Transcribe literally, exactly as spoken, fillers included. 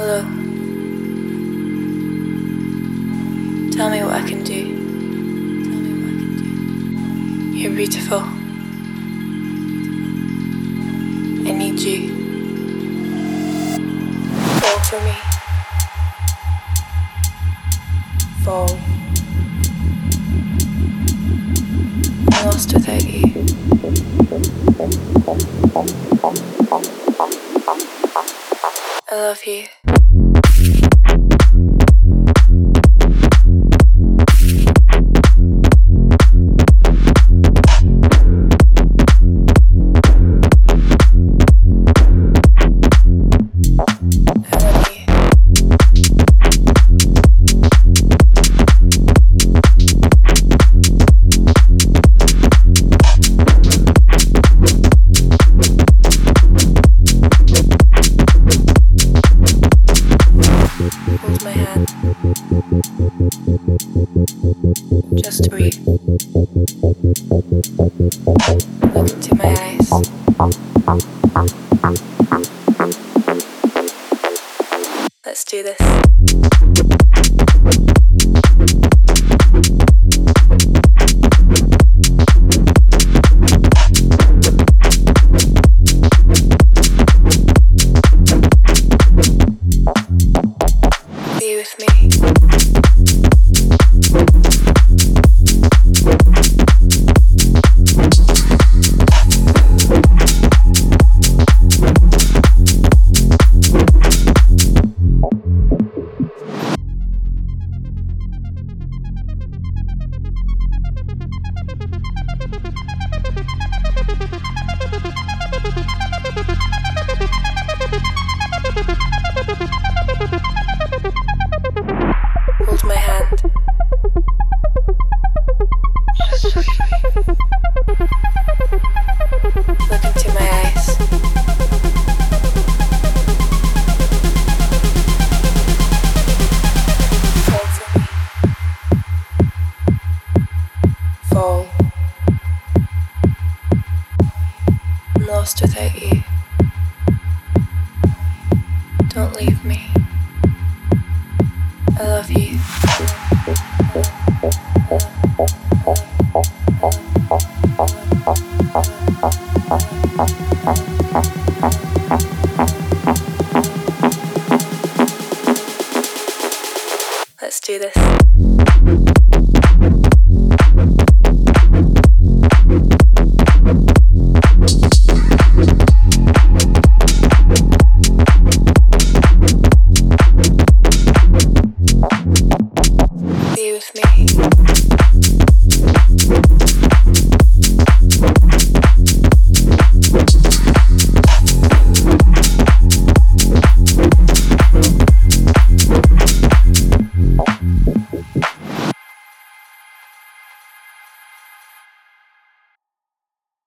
Hello. Tell me what I can do. Tell me what I can do. You're beautiful. I need you. Fall for me. Fall. I'm lost without you. I love you. Hold my hand. Just breathe. Look into my eyes. Let's do this. Be with me. Hold my hand. Look into my eyes. Fall for me. Fall. I'm lost without you.